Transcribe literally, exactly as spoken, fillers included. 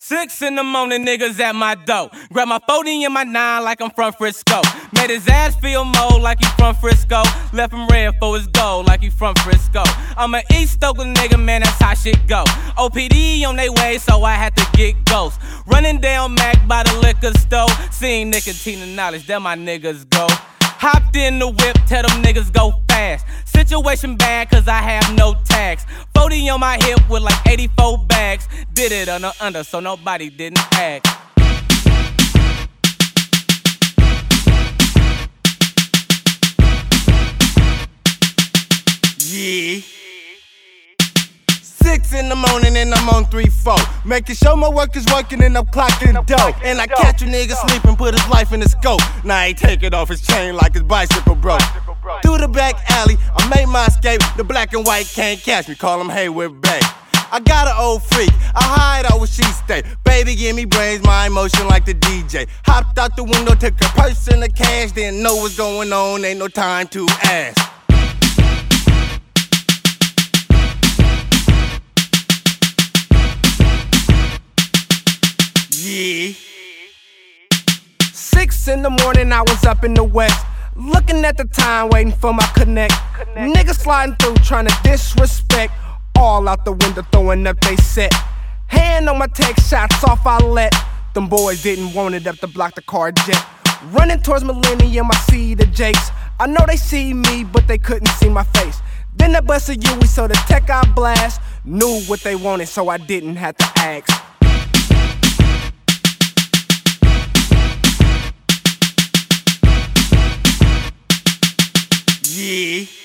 Six in the morning, niggas at my door. Grab my forty and my nine like I'm from Frisco. Made his ass feel more like he from Frisco. Left him red for his gold like he from Frisco. I'm an East Oakland nigga, man, that's how shit go. O P D on they way, so I had to get ghost. Running down Mac by the liquor store. Seeing nicotine and knowledge, there my niggas go. Hopped in the whip, tell them niggas go fast. Situation bad, cause I have no tax. forty on my hip with like eighty-four bags. Did it under under, so nobody didn't ask. Yeah. Six in the morning and I'm on three four. Making sure my work is working and I'm clocking dough. And I catch a nigga sleeping, put his life in the scope. Now he take it off his chain like his bicycle broke. Through the back alley, I made my escape. The black and white can't catch me, call him Hayward Bay. I got an old freak, I hide out where she stay. Baby give me brains, my emotion like the D J. Hopped out the window, took a purse and the cash. Didn't know what's going on, ain't no time to ask. Yeah. Six in the morning, I was up in the west. Looking at the time, waiting for my connect. connect. Niggas sliding through, trying to disrespect. All out the window, throwing up they set. Hand on my take shots off, I let. Them boys didn't want it up to block the car jet. Running towards Millennium, I see the Jakes. I know they see me, but they couldn't see my face. Then they busted you, we saw the tech I blast. Knew what they wanted, so I didn't have to ask. Yeah.